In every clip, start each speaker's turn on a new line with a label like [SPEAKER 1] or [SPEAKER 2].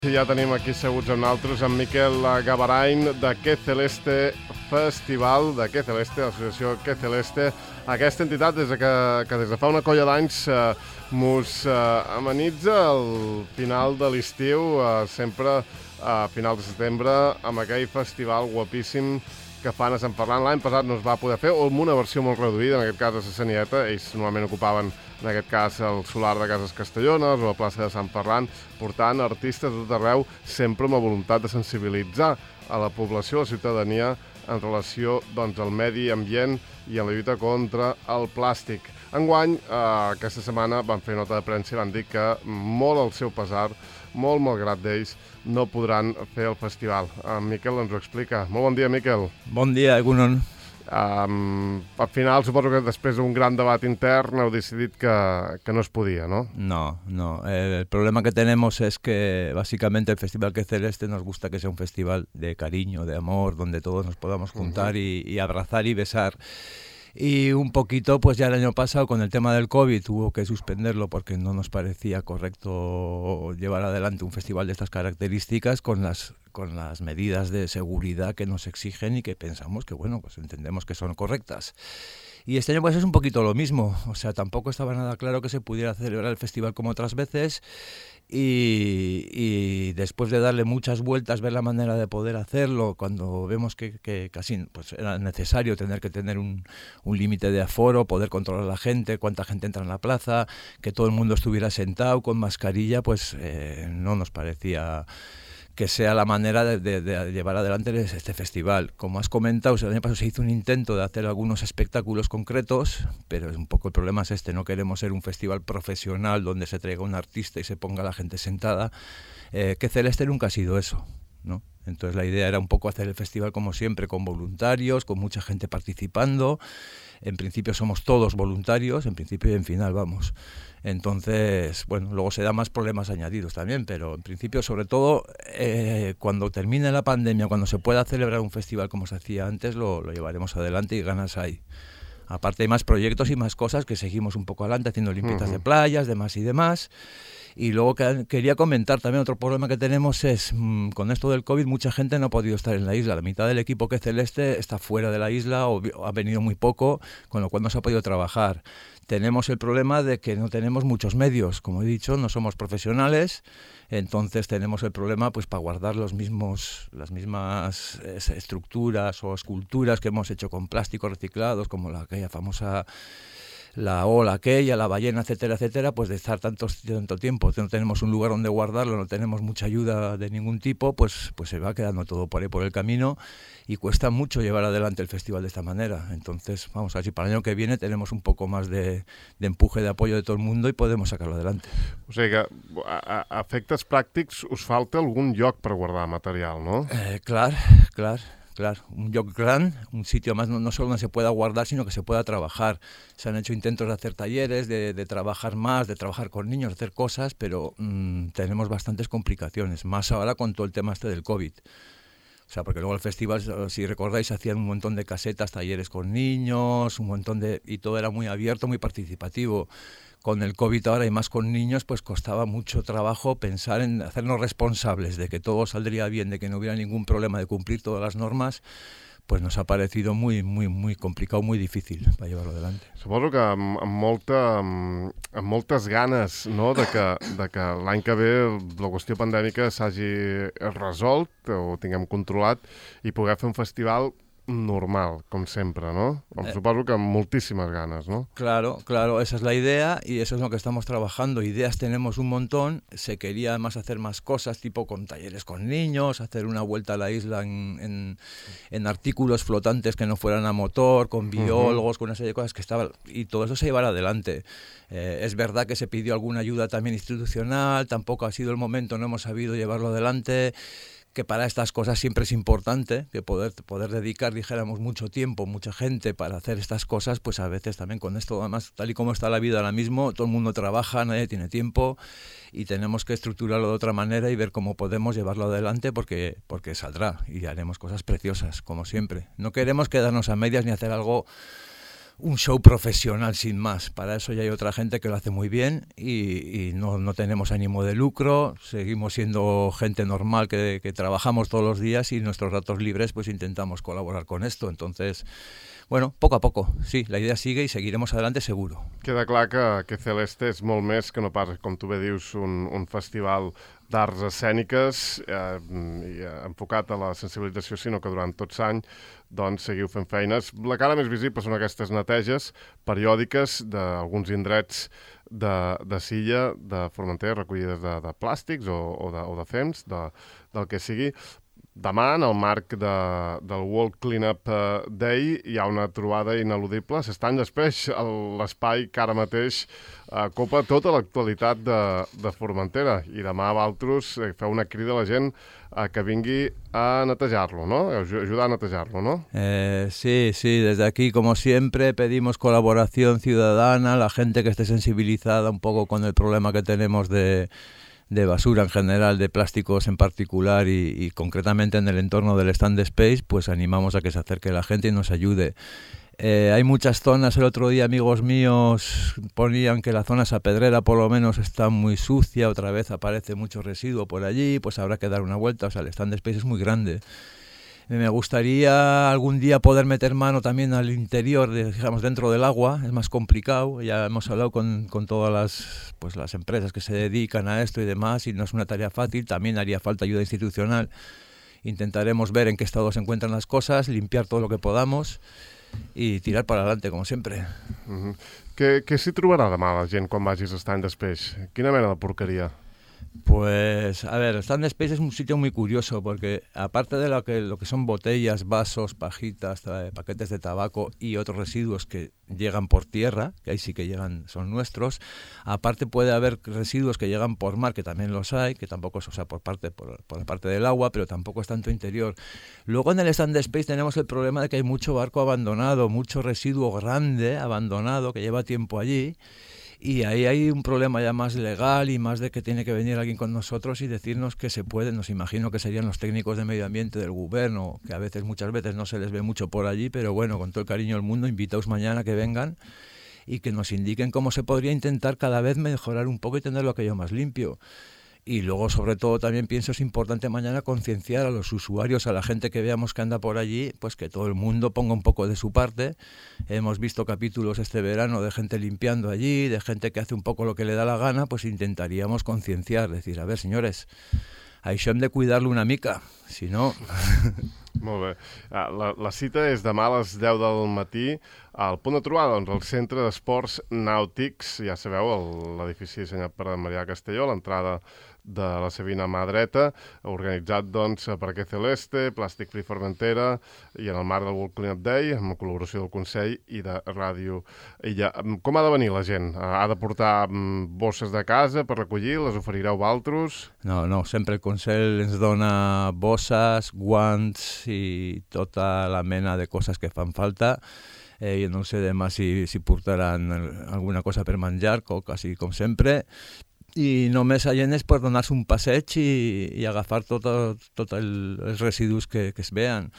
[SPEAKER 1] Ja tenim aquí seguts amb nosaltres en Miquel Gavarain de Que Celeste Festival, de Que Celeste, l'associació Que Celeste. Aquesta entitat que des de fa una colla d'anys mos amenitza el final de l'estiu, sempre a final de setembre, amb aquell festival guapíssim que fan a Sant Ferran. L'any passat no es va poder fer, o amb una versió molt reduïda, en aquest cas a la Sanieta. Ells normalment ocupaven, en aquest cas, el solar de Cases Castellones o la plaça de Sant Ferran, portant artistes de tot arreu, sempre amb la voluntat de sensibilitzar a la població, a la ciutadania, en relació al medi ambient i en la lluita contra el plàstic. Enguany, aquesta setmana van fer nota de premsa i van dir que molt al seu pesar, molt malgrat d'ells, no podran fer el festival. En Miquel ens ho explica. Molt bon dia, Miquel.
[SPEAKER 2] Bon dia, Egunon.
[SPEAKER 1] Al final, suposo que després d'un gran debat intern heu decidit que no es podia, ¿no?
[SPEAKER 2] No. El problema que tenemos es que básicamente el Festival Que Celeste nos gusta que sea un festival de cariño, de amor, donde todos nos podamos juntar y abrazar y besar. Y un poquito, pues ya el año pasado con el tema del COVID hubo que suspenderlo porque no nos parecía correcto llevar adelante un festival de estas características con las medidas de seguridad que nos exigen y que pensamos que, bueno, pues entendemos que son correctas. Y este año pues es un poquito lo mismo, o sea, tampoco estaba nada claro que se pudiera celebrar el festival como otras veces y después de darle muchas vueltas, ver la manera de poder hacerlo, cuando vemos que casi pues era necesario tener un límite de aforo, poder controlar a la gente, cuánta gente entra en la plaza, que todo el mundo estuviera sentado con mascarilla, pues no nos parecía que sea la manera de llevar adelante este festival. Como has comentado, el año pasado se hizo un intento de hacer algunos espectáculos concretos, pero un poco el problema es no queremos ser un festival profesional donde se traiga un artista y se ponga la gente sentada. Que Celeste nunca ha sido eso, ¿no? Entonces la idea era un poco hacer el festival como siempre, con voluntarios, con mucha gente participando. En principio somos todos voluntarios, en principio y en final, vamos. Entonces, bueno, luego se dan más problemas añadidos también, pero en principio, sobre todo, cuando termine la pandemia, cuando se pueda celebrar un festival como se hacía antes, lo llevaremos adelante y ganas hay. Aparte hay más proyectos y más cosas que seguimos un poco adelante, haciendo limpiezas de playas, demás y demás. Y luego quería comentar también otro problema que tenemos es, con esto del COVID, mucha gente no ha podido estar en la isla. La mitad del equipo Que Celeste está fuera de la isla o ha venido muy poco, con lo cual no se ha podido trabajar. Tenemos el problema de que no tenemos muchos medios. Como he dicho, no somos profesionales, entonces tenemos el problema pues para guardar las mismas estructuras o esculturas que hemos hecho con plásticos reciclados, como aquella famosa... la ola aquella, la ballena, etcétera, pues de estar tanto tiempo, no tenemos un lugar donde guardarlo, no tenemos mucha ayuda de ningún tipo, pues se va quedando todo por ahí por el camino y cuesta mucho llevar adelante el festival de esta manera. Entonces, vamos a ver si para el año que viene tenemos un poco más de empuje, de apoyo de todo el mundo y podemos sacarlo adelante.
[SPEAKER 1] O sigui que a efectes pràctics us falta algun lloc per guardar material, ¿no?
[SPEAKER 2] Clar, un lloc gran, un sitio más no solo donde se pueda guardar, sino que se pueda trabajar. Se han hecho intentos de hacer talleres, de trabajar más, de trabajar con niños, de hacer cosas, pero tenemos bastantes complicaciones, más ahora con todo el tema del COVID. O sea, porque luego el festival, si recordáis, hacían un montón de casetas, talleres con niños, y todo era muy abierto, muy participativo. Con el COVID ahora y más con niños, pues costaba mucho trabajo pensar en hacernos responsables de que todo saldría bien, de que no hubiera ningún problema, de cumplir todas las normas, pues nos ha parecido muy complicado, muy difícil para llevarlo adelante.
[SPEAKER 1] Suposo que amb moltes ganes, no?, de que l'any que ve la qüestió pandèmica s'hagi resolt o tinguem controlat i poder fer un festival normal, com sempre, ¿no? Supongo que muchísimas ganas, ¿no?
[SPEAKER 2] Claro, esa es la idea y eso es lo que estamos trabajando. Ideas tenemos un montón, se quería además hacer más cosas, tipo con talleres con niños, hacer una vuelta a la isla en artículos flotantes que no fueran a motor, con biólogos, con una serie de cosas que estaban, y todo eso se llevará adelante. Es verdad que se pidió alguna ayuda también institucional, tampoco ha sido el momento, no hemos sabido llevarlo adelante, que para estas cosas siempre es importante, que poder dedicar, dijéramos, mucho tiempo, mucha gente para hacer estas cosas, pues a veces también con esto, además, tal y como está la vida ahora mismo, todo el mundo trabaja, nadie tiene tiempo y tenemos que estructurarlo de otra manera y ver cómo podemos llevarlo adelante porque saldrá y haremos cosas preciosas, como siempre. No queremos quedarnos a medias ni hacer algo un show profesional sin más. Para eso ya hay otra gente que lo hace muy bien y no tenemos ánimo de lucro, seguimos siendo gente normal que trabajamos todos los días y en nuestros ratos libres pues intentamos colaborar con esto. Entonces, bueno, poco a poco, sí, la idea sigue i seguiremos adelante seguro.
[SPEAKER 1] Queda clar que Celeste és molt més que no pas, com tu bé dius, un festival d'arts escèniques enfocat a la sensibilització, sinó que durant tot l'any doncs, seguiu fent feines. La cara més visible són aquestes neteges periòdiques d'alguns indrets de Silla, de Formentera, recollides de plàstics o de fems, del que sigui. Demà, en el marc del World Cleanup Day, hi ha una trobada ineludible. S'estany després l'espai que ara mateix copa tota l'actualitat de Formentera. I demà, vosaltres, feu una crida a la gent que vingui a netejar-lo, ¿no? Ayudar a netejarlo, ¿no?
[SPEAKER 2] Sí, desde aquí, como siempre, pedimos colaboración ciudadana, la gente que esté sensibilizada un poco con el problema que tenemos de basura en general, de plásticos en particular y concretamente en el entorno del Stand Space, pues animamos a que se acerque la gente y nos ayude. Hay muchas zonas, el otro día amigos míos ponían que la zona Sapedrera por lo menos está muy sucia, otra vez aparece mucho residuo por allí, pues habrá que dar una vuelta, o sea, el Stand Space es muy grande. Me gustaría algún día poder meter mano también al interior, digamos, dentro del agua, es más complicado, ya hemos hablado con todas las empresas que se dedican a esto y demás, y no es una tarea fácil, también haría falta ayuda institucional, intentaremos ver en qué estado se encuentran las cosas, limpiar todo lo que podamos i tirar per adelante, com sempre.
[SPEAKER 1] Què s'hi trobarà demà la gent quan vagis a Stand Space? Quina mena de porqueria?
[SPEAKER 2] Pues, a ver, Stand Space es un sitio muy curioso porque aparte de lo que son botellas, vasos, pajitas, paquetes de tabaco y otros residuos que llegan por tierra, que ahí sí que llegan, son nuestros, aparte puede haber residuos que llegan por mar, que también los hay, que tampoco es, o sea, por la parte del agua, pero tampoco es tanto interior. Luego en el Stand Space tenemos el problema de que hay mucho barco abandonado, mucho residuo grande abandonado que lleva tiempo allí. Y ahí hay un problema ya más legal y más de que tiene que venir alguien con nosotros y decirnos que se puede. Nos imagino que serían los técnicos de medio ambiente del gobierno, que muchas veces no se les ve mucho por allí, pero bueno, con todo el cariño del mundo, invitaos mañana que vengan y que nos indiquen cómo se podría intentar cada vez mejorar un poco y tenerlo aquello más limpio. Y luego, sobre todo, también pienso es importante mañana concienciar a los usuarios, a la gente que veamos que anda por allí, pues que todo el mundo ponga un poco de su parte. Hemos visto capítulos este verano de gente limpiando allí, de gente que hace un poco lo que le da la gana, pues intentaríamos concienciar, decir, a ver, señores, això hem de cuidar-lo una mica, si no...
[SPEAKER 1] Molt bé. La cita és demà a les 10 del matí al punt de trobada, doncs, al Centre d'Esports Nàutics, ja sabeu, l'edifici dissenyat per Marià Castelló, l'entrada de la Sabina mà dreta, organitzat doncs per Què Celeste, Plàstic Free Formentera i en el marc del World Cleanup Day, amb la col·laboració del Consell i de Ràdio Illa. Com ha de venir la gent? Ha de portar bosses de casa per recollir? Les oferireu vosaltres?
[SPEAKER 2] No, sempre el Consell ens dona bosses, guants i tota la mena de coses que fan falta. Jo no sé demà si portaran alguna cosa per menjar, quasi com sempre. I només a gent és per donar-se un passeig i agafar tots els residus que es vean.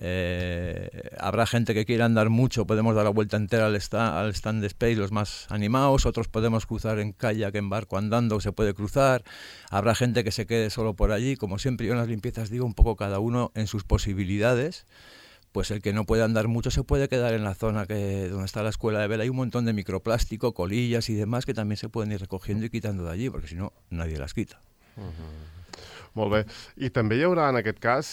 [SPEAKER 2] Habrá gente que quiera andar mucho, podemos dar la vuelta entera al stand Space, los más animados, otros podemos cruzar en kayak, en barco andando, se puede cruzar. Habrá gente que se quede solo por allí, como siempre yo en las limpiezas digo, un poco cada uno en sus posibilidades. Pues el que no puede andar mucho se puede quedar en la zona donde está la escuela de vela. Hay un montón de microplástico, colillas y demás que también se pueden ir recogiendo y quitando de allí, porque si no, nadie las quita.
[SPEAKER 1] Molt bé. I també hi haurà, en aquest cas,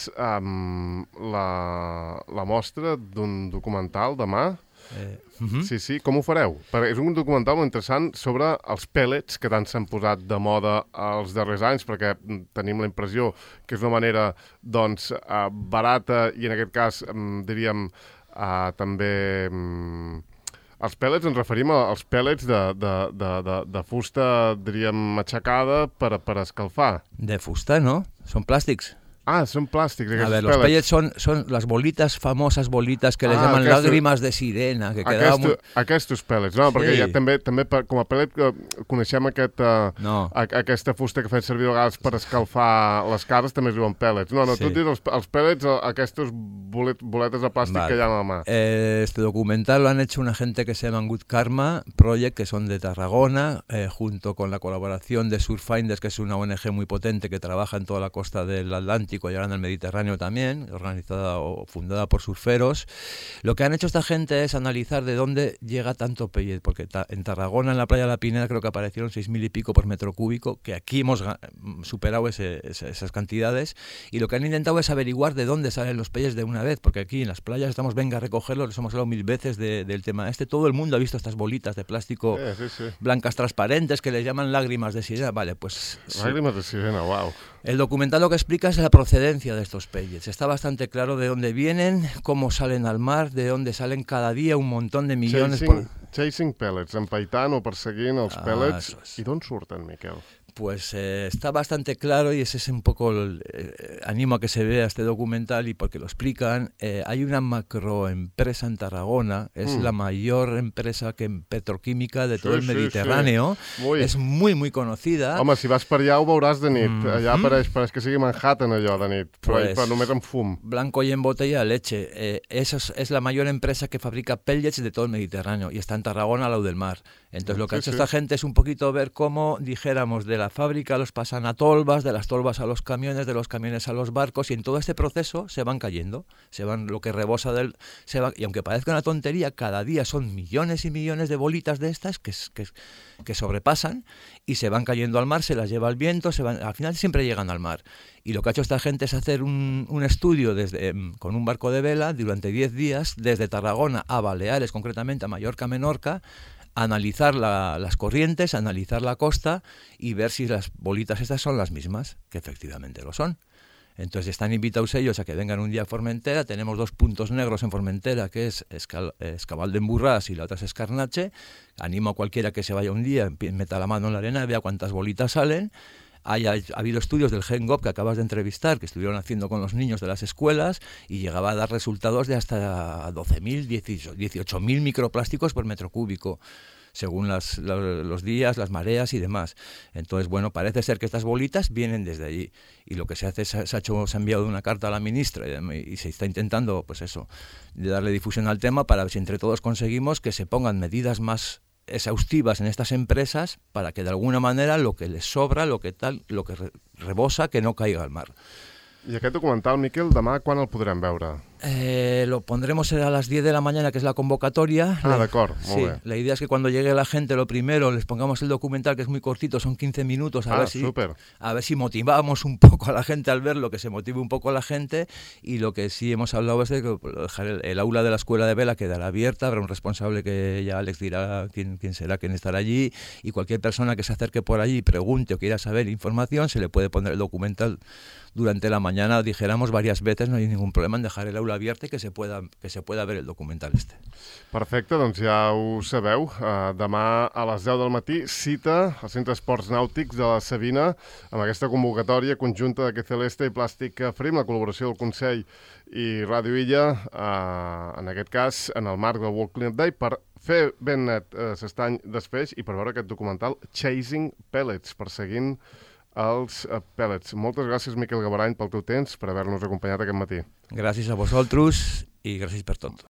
[SPEAKER 1] la mostra d'un documental demà. Sí, com ho fareu? És un documental molt interessant sobre els pèl·lets que tant s'han posat de moda els darrers anys, perquè tenim la impressió que és una manera doncs, barata i en aquest cas diríem també els pèl·lets, ens referim als pèl·lets de fusta, diríem, matxacada per escalfar.
[SPEAKER 2] De fusta, no? Són plàstics.
[SPEAKER 1] Ah, són plàstics,
[SPEAKER 2] A
[SPEAKER 1] aquests
[SPEAKER 2] ver, los pellets son las bolitas, famosas bolitas que les llaman lágrimas de sirena. Que
[SPEAKER 1] Aquests pellets, no? Sí. Perquè ja també com a pellet coneixem aquesta fusta que fem servir a vegades per escalfar les cases, també es diuen pellets. No, sí. Tu dius els pellets, aquestes boletes de plàstic que hi ha al mar.
[SPEAKER 2] Este documental lo han hecho una gente que se llama Good Karma Project, que son de Tarragona, junto con la colaboración de Surfinders, que es una ONG muy potente que trabaja en toda la costa del Atlántico y ahora en el Mediterráneo también, organizada o fundada por surferos. Lo que han hecho esta gente es analizar de dónde llega tanto pellet, porque en Tarragona, en la playa de la Pineda, creo que aparecieron 6.000 y pico por metro cúbico, que aquí hemos superado esas cantidades, y lo que han intentado es averiguar de dónde salen los pellets de una vez, porque aquí en las playas estamos, venga a recogerlos, les hemos hablado 1000 veces del tema todo el mundo ha visto estas bolitas de plástico blancas transparentes que les llaman lágrimas de sirena. Vale, pues...
[SPEAKER 1] Lágrimas de sirena, wow.
[SPEAKER 2] El documental lo que explica es la procedencia de estos pellets. Está bastante claro de dónde vienen, cómo salen al mar, de dónde salen cada día un montón de millones...
[SPEAKER 1] Chasing pellets, empaitant o perseguint els pellets. I d'on surten, Miquel?
[SPEAKER 2] Pues está bastante claro y ese es un poco animo a que se vea este documental y porque lo explican. Hay una macroempresa en Tarragona, es la mayor empresa petroquímica de todo el Mediterráneo. Es muy conocida.
[SPEAKER 1] Home, si vas per allà ho veuràs de nit. Allà pareix que sigui Manhattan allò de nit, però només amb fum.
[SPEAKER 2] Blanco y en botella de leche. Es la mayor empresa que fabrica pellets de todo el Mediterráneo y está en Tarragona, al lado del mar. Entonces lo que ha hecho esta gente es un poquito ver cómo, dijéramos, de la fábrica los pasan a tolvas, de las tolvas a los camiones, de los camiones a los barcos, y en todo este proceso se van cayendo, lo que rebosa y aunque parezca una tontería, cada día son millones y millones de bolitas de estas que sobrepasan y se van cayendo al mar, se las lleva el viento, al final siempre llegan al mar. Y lo que ha hecho esta gente es hacer un estudio con un barco de vela durante 10 días, desde Tarragona a Baleares, concretamente a Mallorca, Menorca, analizar las corrientes, analizar la costa y ver si las bolitas estas son las mismas, que efectivamente lo son. Entonces están invitados ellos a que vengan un día a Formentera. Tenemos 2 puntos negros en Formentera, que es Cabal de Emburrás y la otra es Escarnache. Animo a cualquiera que se vaya un día, meta la mano en la arena, vea cuántas bolitas salen. Ha habido estudios del GenGov que acabas de entrevistar, que estuvieron haciendo con los niños de las escuelas y llegaba a dar resultados de hasta 12.000, 18.000 microplásticos por metro cúbico, según los días, las mareas y demás. Entonces, bueno, parece ser que estas bolitas vienen desde allí. Y lo que se hace se ha enviado una carta a la ministra y se está intentando, pues eso, de darle difusión al tema para ver si entre todos conseguimos que se pongan medidas más exhaustivas en estas empresas para que de alguna manera lo que les sobra, lo que rebosa, que no caiga al mar.
[SPEAKER 1] I aquest documental, Miquel, demà quan el podrem veure?
[SPEAKER 2] Lo pondremos a las 10 de la mañana, que es la convocatoria.
[SPEAKER 1] D'acord, molt bé.
[SPEAKER 2] La idea es que cuando llegue la gente, lo primero, les pongamos el documental, que es muy cortito, son 15 minutos, a ver si motivamos un poco a la gente al verlo, que se motive un poco a la gente, y lo que sí hemos hablado es de que dejar el aula de la escuela de vela quedará abierta, habrá un responsable que ya Alex dirá quién será, quién estará allí, y cualquier persona que se acerque por allí y pregunte o quiera saber información, se le puede poner el documental durante la mañana, dijéramos varias veces, no hay ningún problema en dejar el aula abierta i que se pueda ver el documental este.
[SPEAKER 1] Perfecte, doncs ja ho sabeu. Demà a les 10 del matí, cita al Centre Esports Nàutics de la Sabina amb aquesta convocatòria conjunta de Que Celeste i Plàstic Free, amb la col·laboració del Consell i Ràdio Illa, en aquest cas, en el marc del World Cleanup Day, per fer ben net s'estany d'espeix i per veure aquest documental Chasing Pellets, perseguint els pellets. Moltes gràcies, Miquel Gavarany, pel teu temps, per haver-nos acompanyat aquest matí.
[SPEAKER 2] Gràcies a vosaltres i gràcies per tot.